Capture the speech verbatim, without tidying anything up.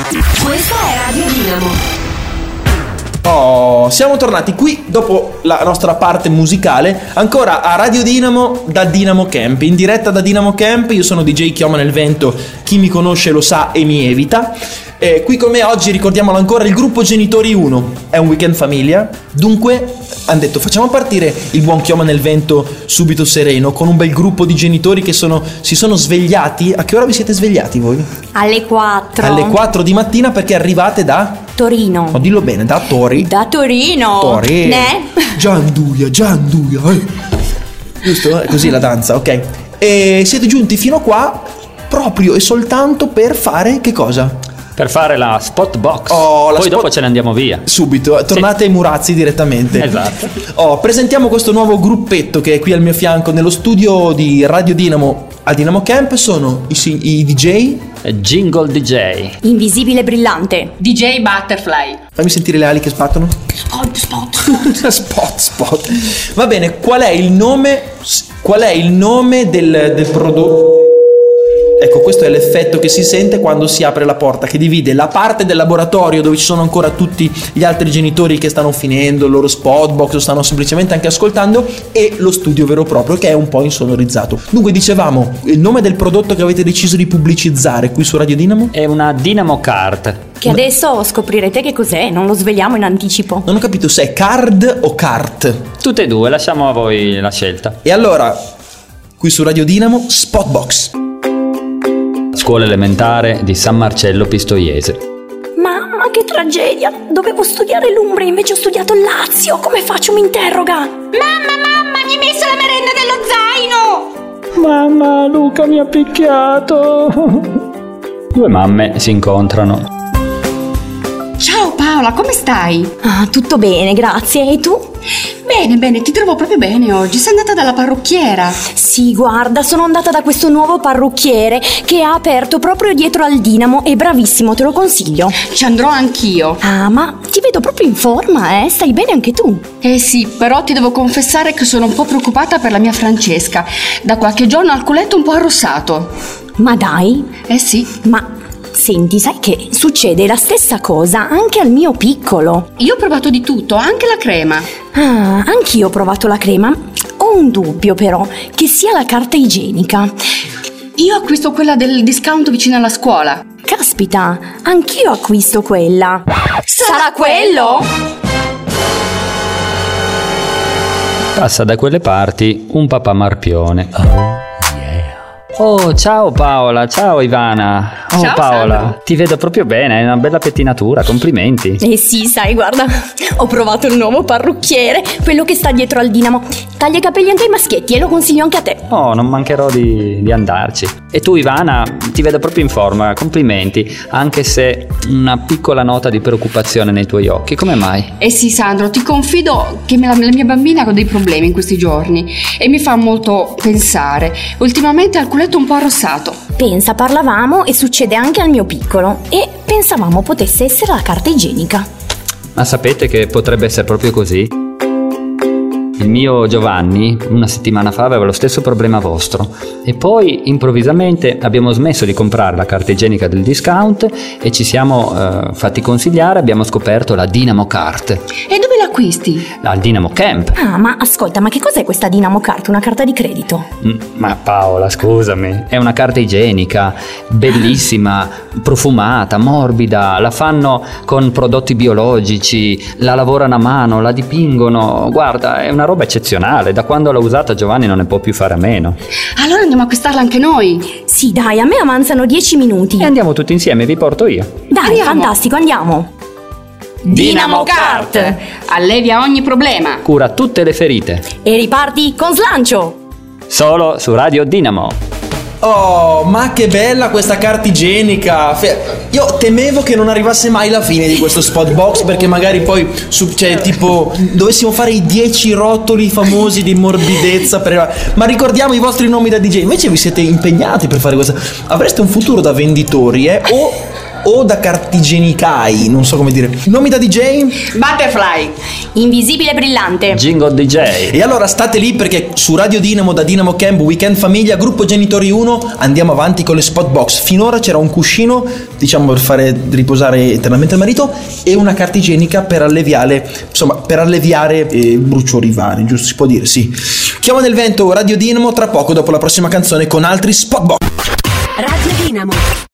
Questa è Radio Dinamo. Oh, siamo tornati qui dopo la nostra parte musicale, ancora a Radio Dinamo da Dinamo Camp, in diretta da Dinamo Camp. Io sono D J Chioma nel Vento, chi mi conosce lo sa e mi evita. Eh, qui con me oggi, ricordiamolo ancora, il gruppo Genitori uno. È un weekend famiglia, dunque hanno detto facciamo partire il buon Chioma nel Vento subito sereno con un bel gruppo di genitori che sono, si sono svegliati. A che ora vi siete svegliati voi? Alle quattro. Alle quattro di mattina, perché arrivate da... Torino. Oh, dillo bene, da Tori. Da Torino. Tori. Ne? Gianduia, Gianduia. Eh. Giusto? È così la danza, ok. E siete giunti fino a qua proprio e soltanto per fare che cosa? Per fare la spot box. Oh, la Poi spot... dopo ce ne andiamo via. Subito, tornate sì. ai Murazzi direttamente. Esatto. Oh, presentiamo questo nuovo gruppetto che è qui al mio fianco nello studio di Radio Dinamo a Dinamo Camp. Sono i, i D J Jingle D J, Invisibile Brillante, D J Butterfly. Fammi sentire le ali che sbattono. Spot, spot. Spot, spot. Va bene, qual è il nome? Qual è il nome del, del prodotto? Ecco, questo è l'effetto che si sente quando si apre la porta, che divide la parte del laboratorio dove ci sono ancora tutti gli altri genitori che stanno finendo il loro spot box o stanno semplicemente anche ascoltando, e lo studio vero e proprio che è un po' insonorizzato. Dunque dicevamo, il nome del prodotto che avete deciso di pubblicizzare qui su Radio Dinamo? È una Dinamo Card. Che adesso scoprirete che cos'è, non lo sveliamo in anticipo. Non ho capito se è card o cart. Tutte e due, lasciamo a voi la scelta. E allora, qui su Radio Dinamo, spot box. Scuola elementare di San Marcello Pistoiese. Mamma, che tragedia! Dovevo studiare l'Umbria, invece ho studiato il Lazio. Come faccio? Mi interroga. Mamma, mamma, mi hai messo la merenda dello zaino! Mamma, Luca mi ha picchiato. Due mamme si incontrano. Ciao Paola, come stai? Ah, tutto bene, grazie. E tu? Bene, bene, ti trovo proprio bene oggi. Sei andata dalla parrucchiera? Sì, guarda, sono andata da questo nuovo parrucchiere che ha aperto proprio dietro al Dinamo. È bravissimo, te lo consiglio. Ci andrò anch'io. Ah, ma ti vedo proprio in forma, eh? Stai bene anche tu? Eh sì, però ti devo confessare che sono un po' preoccupata per la mia Francesca. Da qualche giorno ha il culetto un po' arrossato. Ma dai? Eh sì. Ma... senti, sai che succede la stessa cosa anche al mio piccolo. Io ho provato di tutto, anche la crema. Ah, anch'io ho provato la crema. Ho un dubbio però, che sia la carta igienica. Io acquisto quella del discount vicino alla scuola. Caspita, anch'io acquisto quella. Sarà quello? Passa da quelle parti un papà marpione. Oh, ciao Paola, ciao Ivana. Oh, ciao Paola, Sandro. ti vedo proprio bene, hai una bella pettinatura, complimenti. Eh sì, sai, guarda, ho provato il nuovo parrucchiere, quello che sta dietro al Dinamo. Taglia i capelli anche ai maschietti e lo consiglio anche a te. Oh, non mancherò di, di andarci. E tu Ivana, ti vedo proprio in forma, complimenti, anche se una piccola nota di preoccupazione nei tuoi occhi, come mai? Eh sì Sandro, ti confido che la, la mia bambina ha dei problemi in questi giorni e mi fa molto pensare. Ultimamente ha il culetto un po' arrossato. Pensa, parlavamo e succede anche al mio piccolo e pensavamo potesse essere la carta igienica. Ma sapete che potrebbe essere proprio così? Il mio Giovanni una settimana fa aveva lo stesso problema vostro e poi improvvisamente abbiamo smesso di comprare la carta igienica del discount e ci siamo eh, fatti consigliare, abbiamo scoperto la Dinamo Cart. E dove l'acquisti? Al Dinamo Camp. Ah, ma ascolta, ma che cos'è questa Dinamo Cart? Una carta di credito? Mm, ma Paola, scusami, è una carta igienica bellissima, profumata, morbida, la fanno con prodotti biologici, la lavorano a mano, la dipingono, guarda, è una roba eccezionale, da quando l'ho usata Giovanni non ne può più fare a meno. Allora andiamo a acquistarla anche noi. Sì, dai, a me avanzano dieci minuti. E andiamo tutti insieme, vi porto io. Dai, Andiamo. fantastico, andiamo. Dinamo Cart allevia ogni problema, Cura tutte le ferite. E riparti con slancio. Solo su Radio Dinamo. Oh, ma che bella questa carta igienica. Fe- Io temevo che non arrivasse mai la fine di questo spot box, perché magari poi su, cioè, tipo dovessimo fare i dieci rotoli famosi di morbidezza per... Ma ricordiamo i vostri nomi da D J. Invece vi siete impegnati per fare questa. Avreste un futuro da venditori, eh? O o da cartigenicai, non so come dire. Nomi da D J? Butterfly. Invisibile brillante. Jingle D J. E allora state lì perché su Radio Dinamo, da Dinamo Camp, Weekend Famiglia, Gruppo Genitori uno, andiamo avanti con le spot box. Finora c'era un cuscino, diciamo, per fare riposare eternamente il marito, e una carta igienica per alleviare, insomma, per alleviare eh, bruciori vari, giusto si può dire, sì. Chiama nel vento Radio Dinamo, tra poco dopo la prossima canzone con altri spot box. Radio Dinamo.